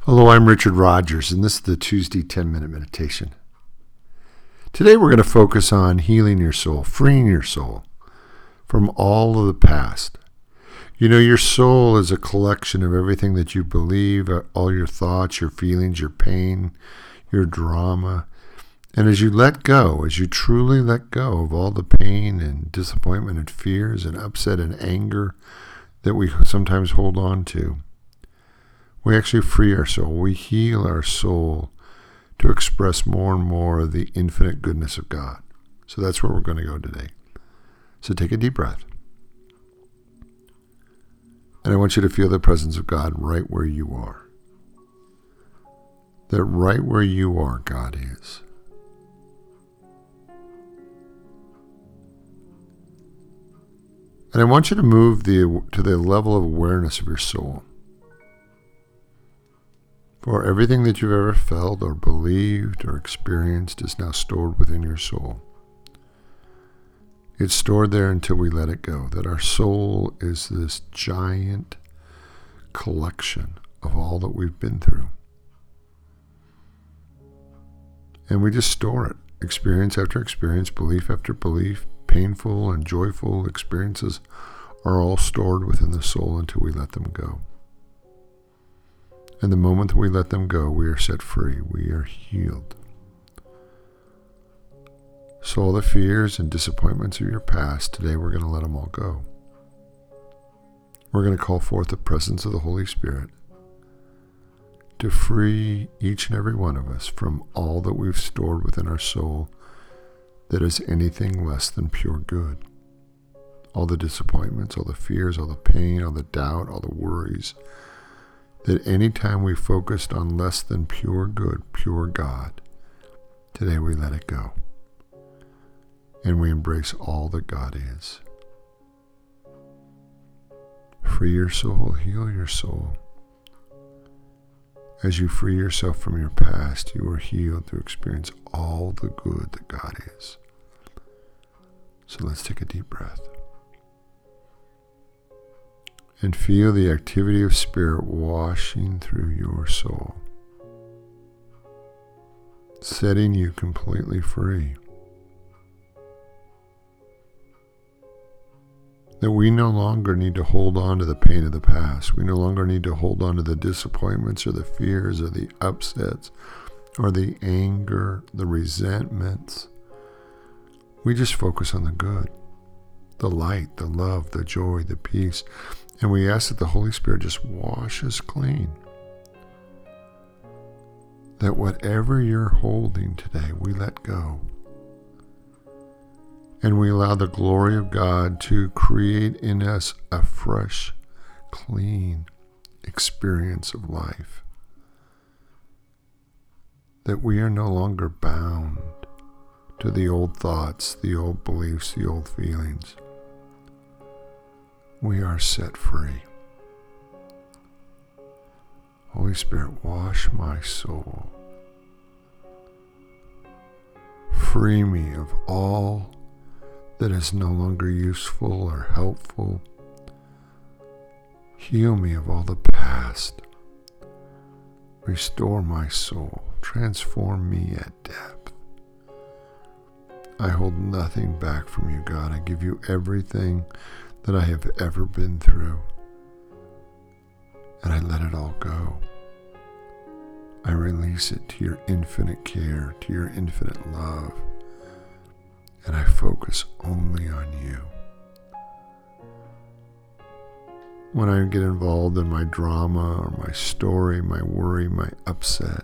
Hello, I'm Richard Rogers, and this is the Tuesday 10-Minute Meditation. Today we're going to focus on healing your soul, freeing your soul from all of the past. You know, your soul is a collection of everything that you believe, all your thoughts, your feelings, your pain, your drama. And as you let go, as you truly let go of all the pain and disappointment and fears and upset and anger that we sometimes hold on to, we actually free our soul. We heal our soul to express more and more of the infinite goodness of God. So that's where we're going to go today. So take a deep breath. And I want you to feel the presence of God right where you are. That right where you are, God is. And I want you to move to the level of awareness of your soul. For everything that you've ever felt or believed or experienced is now stored within your soul. It's stored there until we let it go. That our soul is this giant collection of all that we've been through. And we just store it. Experience after experience, belief after belief, painful and joyful experiences are all stored within the soul until we let them go. And the moment that we let them go, we are set free. We are healed. So all the fears and disappointments of your past, today we're going to let them all go. We're going to call forth the presence of the Holy Spirit to free each and every one of us from all that we've stored within our soul that is anything less than pure good. All the disappointments, all the fears, all the pain, all the doubt, all the worries, that any time we focused on less than pure good, pure God, today we let it go. And we embrace all that God is. Free your soul, heal your soul. As you free yourself from your past, you are healed to experience all the good that God is. So let's take a deep breath. And feel the activity of Spirit washing through your soul, setting you completely free. That we no longer need to hold on to the pain of the past. We no longer need to hold on to the disappointments or the fears or the upsets or the anger, the resentments. We just focus on the good, the light, the love, the joy, the peace. And we ask that the Holy Spirit just wash us clean. That whatever you're holding today, we let go. And we allow the glory of God to create in us a fresh, clean experience of life. That we are no longer bound to the old thoughts, the old beliefs, the old feelings. We are set free. Holy Spirit, wash my soul. Free me of all that is no longer useful or helpful. Heal me of all the past. Restore my soul. Transform me at depth. I hold nothing back from you, God. I give you everything that I have ever been through. And I let it all go. I release it to your infinite care, to your infinite love. And I focus only on you. When I get involved in my drama or my story, my worry, my upset,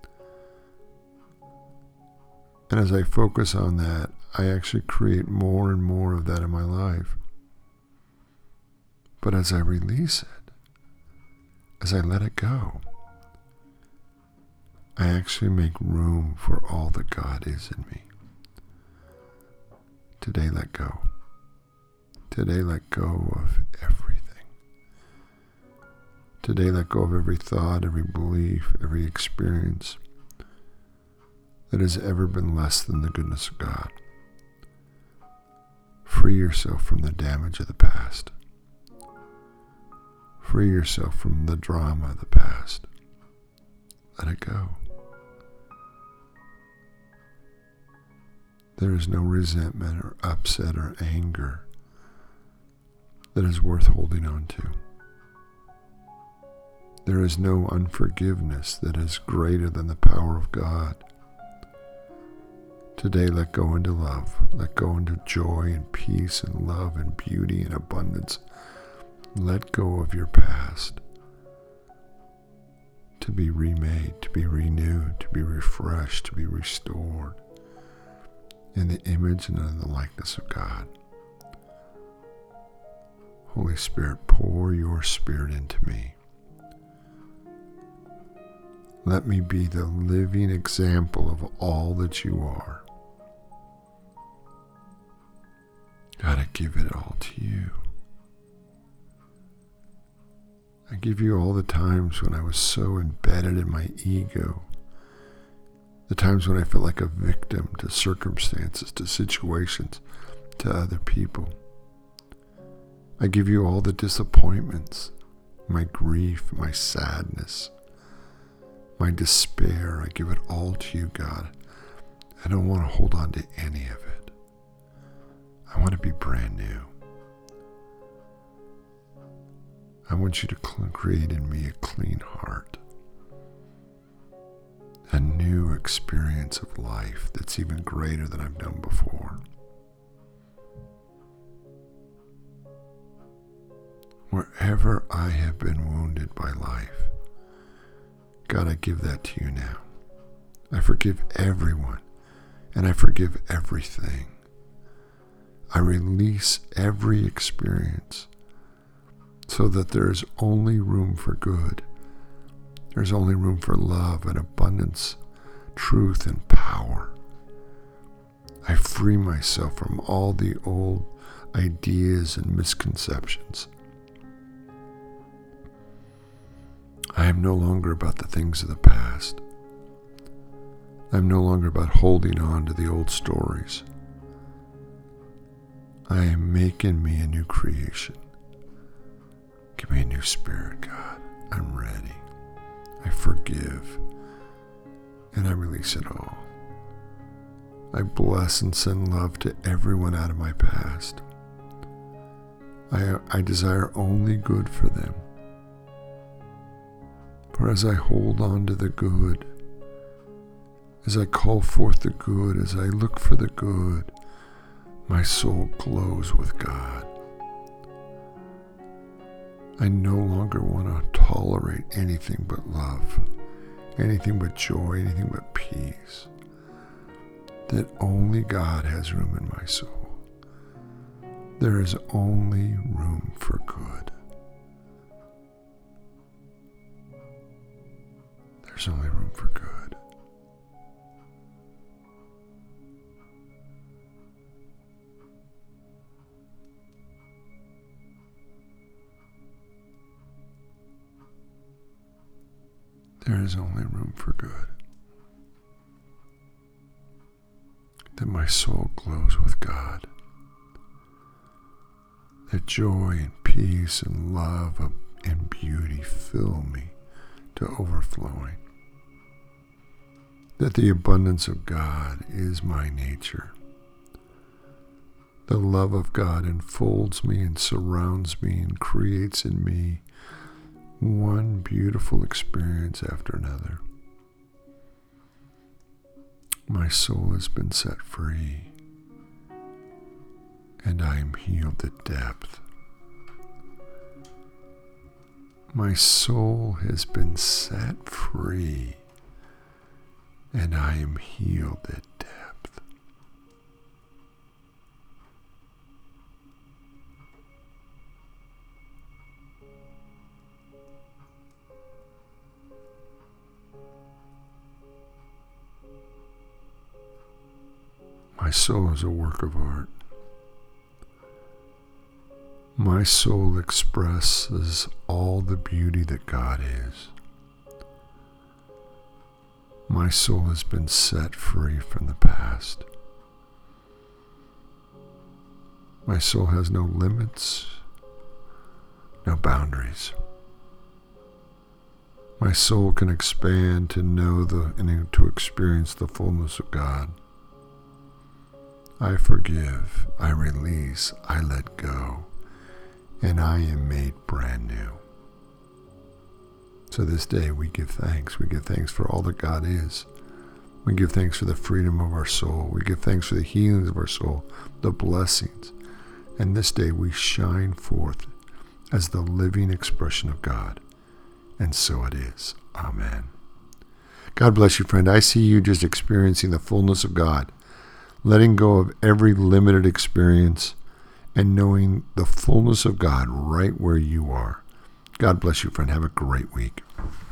and as I focus on that, I actually create more and more of that in my life. But as I release it, as I let it go, I actually make room for all that God is in me. Today, let go. Today, let go of everything. Today, let go of every thought, every belief, every experience that has ever been less than the goodness of God. Free yourself from the damage of the past. Free yourself from the drama of the past. let it go. There is no resentment or upset or anger that is worth holding on to. There is no unforgiveness that is greater than the power of God. Today, let go into love. Let go into joy and peace and love and beauty and abundance. Let go of your past to be remade, to be renewed, to be refreshed, to be restored in the image and in the likeness of God. Holy Spirit, pour your Spirit into me. Let me be the living example of all that you are. God, I give it all to you. I give you all the times when I was so embedded in my ego, the times when I felt like a victim to circumstances, to situations, to other people. I give you all the disappointments, my grief, my sadness, my despair. I give it all to you, God. I don't want to hold on to any of it. I want to be brand new. I want you to create in me a clean heart, a new experience of life that's even greater than I've known before. Wherever I have been wounded by life, God, I give that to you now. I forgive everyone, and I forgive everything. I release every experience so that there is only room for good. There's only room for love and abundance, truth and power. I free myself from all the old ideas and misconceptions. I am no longer about the things of the past. I'm no longer about holding on to the old stories. I am making me a new creation. Give me a new spirit, God. I'm ready. I forgive, and I release it all. I bless and send love to everyone out of my past. I desire only good for them. For as I hold on to the good, as I call forth the good, as I look for the good, my soul glows with God. I no longer want to tolerate anything but love, anything but joy, anything but peace. That only God has room in my soul. There is only room for good. There's only room for good. There is only room for good. That my soul glows with God. That joy and peace and love and beauty fill me to overflowing. That the abundance of God is my nature. The love of God enfolds me and surrounds me and creates in me one beautiful experience after another. My soul has been set free, and I am healed at depth. My soul has been set free, and I am healed at depth. My soul is a work of art. My soul expresses all the beauty that God is. My soul has been set free from the past. My soul has no limits, no boundaries. My soul can expand to know and to experience the fullness of God. I forgive, I release, I let go, and I am made brand new. So this day we give thanks. We give thanks for all that God is. We give thanks for the freedom of our soul. We give thanks for the healings of our soul, the blessings. And this day we shine forth as the living expression of God. And so it is. Amen. God bless you, friend. I see you just experiencing the fullness of God, letting go of every limited experience and knowing the fullness of God right where you are. God bless you, friend. Have a great week.